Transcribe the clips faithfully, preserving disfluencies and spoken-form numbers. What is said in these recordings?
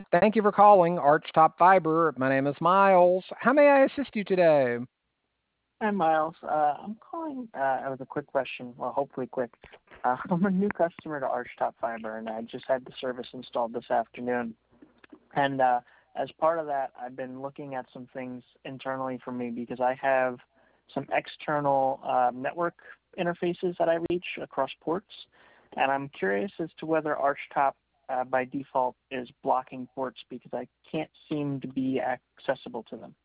Thank you for calling Archtop Fiber. My name is Miles. How may I assist you today? Hi, Miles. Uh, I'm calling uh, with a quick question. Well, hopefully quick. Uh, I'm a new customer to Archtop Fiber, and I just had the service installed this afternoon. And uh, as part of that, I've been looking at some things internally for me because I have some external uh, network interfaces that I reach across ports, and I'm curious as to whether Archtop uh, by default is blocking ports because I can't seem to be accessible to them.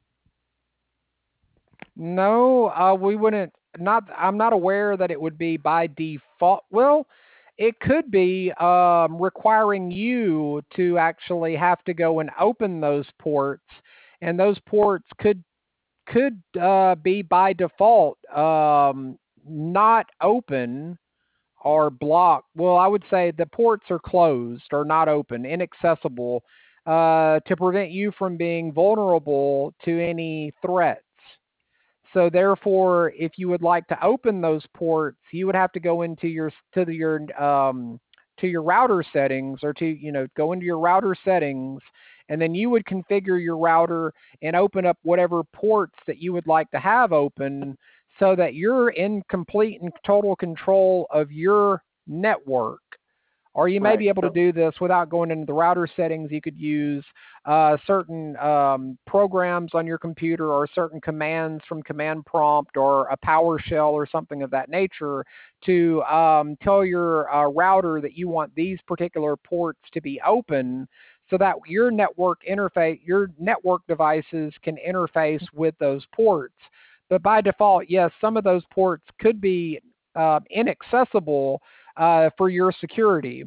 No, uh, we wouldn't. Not. I'm not aware that it would be by default. Well, it could be um, requiring you to actually have to go and open those ports, and those ports could could uh, be by default um, not open or blocked. Well, I would say the ports are closed or not open, inaccessible, uh, to prevent you from being vulnerable to any threats. So therefore, if you would like to open those ports, you would have to go into your to the, your um, to your router settings, or to you know go into your router settings, and then you would configure your router and open up whatever ports that you would like to have open, so that you're in complete and total control of your network. Or you may Right. be able to So do this without going into the router settings. You could use uh, certain um, programs on your computer, or certain commands from command prompt, or a PowerShell or something of that nature, to um, tell your uh, router that you want these particular ports to be open, so that your network interface, your network devices can interface with those ports. But by default, yes, some of those ports could be uh, inaccessible uh, for your security.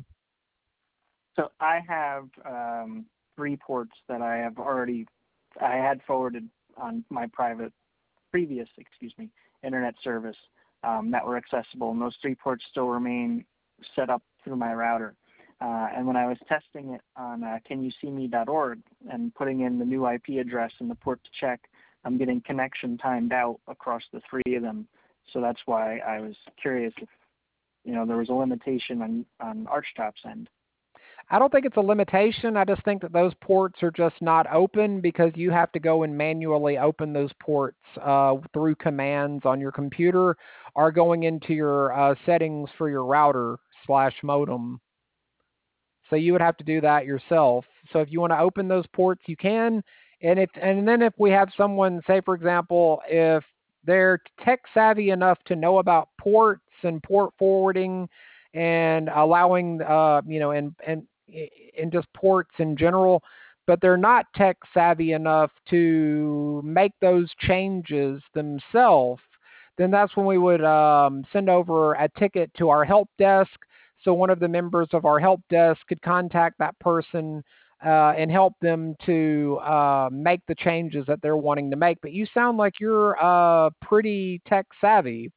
So I have um, three ports that I have already I had forwarded on my private previous, excuse me, internet service um, that were accessible, and those three ports still remain set up through my router. Uh, and when I was testing it on uh, can you see me dot org and putting in the new I P address and the port to check, I'm getting connection timed out across the three of them. So that's why I was curious if you know there was a limitation on on Archtop's end. I don't think it's a limitation. I just think that those ports are just not open, because you have to go and manually open those ports uh, through commands on your computer, or going into your uh, settings for your router slash modem. So you would have to do that yourself. So if you want to open those ports, you can. And if and then if we have someone, say for example, if they're tech savvy enough to know about ports and port forwarding, and allowing, uh, you know, and and and just ports in general, but they're not tech savvy enough to make those changes themselves, then that's when we would um, send over a ticket to our help desk, so one of the members of our help desk could contact that person uh, and help them to uh, make the changes that they're wanting to make. But you sound like you're uh, pretty tech savvy.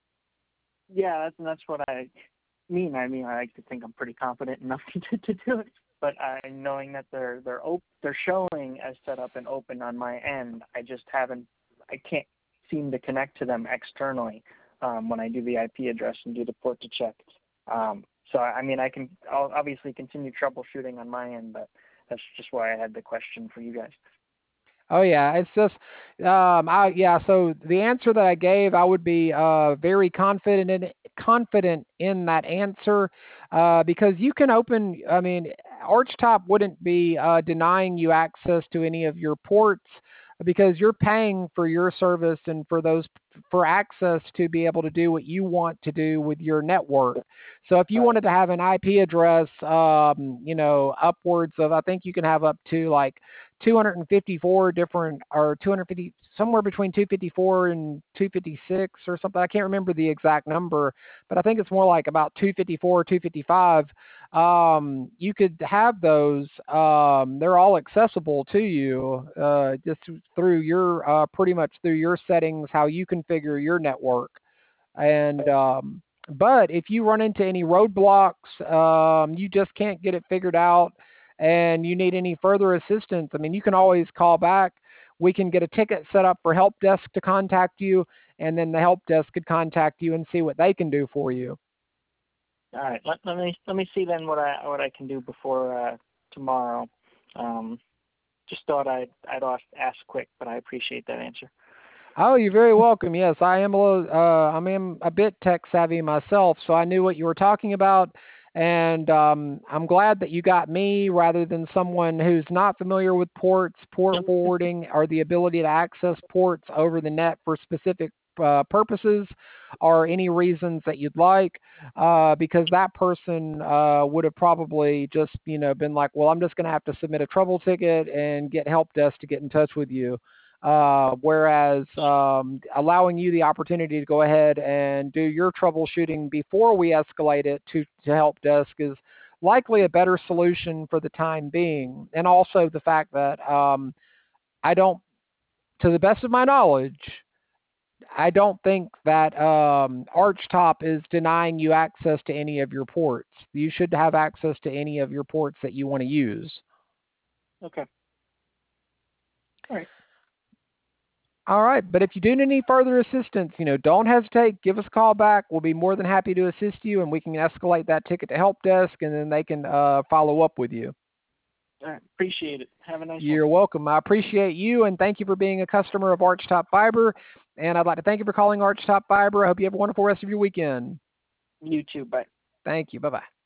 Yeah, that's that's what I mean. I mean, I like to think I'm pretty confident enough to, to do it. But I, knowing that they're they're op- they're showing as set up and open on my end, I just haven't. I can't seem to connect to them externally um, when I do the I P address and do the port to check. Um, so I mean, I can I'll obviously continue troubleshooting on my end, but that's just why I had the question for you guys. Oh yeah, it's just, um, I yeah. So the answer that I gave, I would be uh, very confident in confident in that answer, uh, because you can open. I mean, Archtop wouldn't be uh, denying you access to any of your ports, because you're paying for your service and for those for access to be able to do what you want to do with your network. So if you Right. wanted to have an I P address, um, you know, upwards of, I think you can have up to like two hundred fifty-four different, or two hundred fifty, somewhere between two fifty-four and two fifty-six or something. I can't remember the exact number, but I think it's more like about two fifty-four, two fifty-five. Um, you could have those. Um, they're all accessible to you, uh, just through your, uh, pretty much through your settings, how you configure your network. And, um, but if you run into any roadblocks, um, you just can't get it figured out, and you need any further assistance, I mean, you can always call back. We can get a ticket set up for help desk to contact you, and then the help desk could contact you and see what they can do for you. All right. Let, let me let me see then what I what I can do before uh, tomorrow. Uh, just thought I'd I'd ask, ask quick, but I appreciate that answer. Oh, you're very welcome. Yes, I am a little, uh, I am a bit tech savvy myself, so I knew what you were talking about, and um, I'm glad that you got me rather than someone who's not familiar with ports, port forwarding, or the ability to access ports over the net for specific uh, purposes, or any reasons that you'd like, uh, because that person uh, would have probably just, you know, been like, well, I'm just going to have to submit a trouble ticket and get help desk to get in touch with you. Uh, whereas um, allowing you the opportunity to go ahead and do your troubleshooting before we escalate it to, to help desk is likely a better solution for the time being. And also the fact that um, I don't, to the best of my knowledge, I don't think that um, Archtop is denying you access to any of your ports. You should have access to any of your ports that you want to use. Okay. All right. All right, but if you do need any further assistance, you know, don't hesitate. Give us a call back. We'll be more than happy to assist you, and we can escalate that ticket to help desk, and then they can uh, follow up with you. All right. Appreciate it. Have a nice one. You're welcome. I appreciate you, and thank you for being a customer of Archtop Fiber. And I'd like to thank you for calling Archtop Fiber. I hope you have a wonderful rest of your weekend. You too. Bye. Thank you. Bye-bye.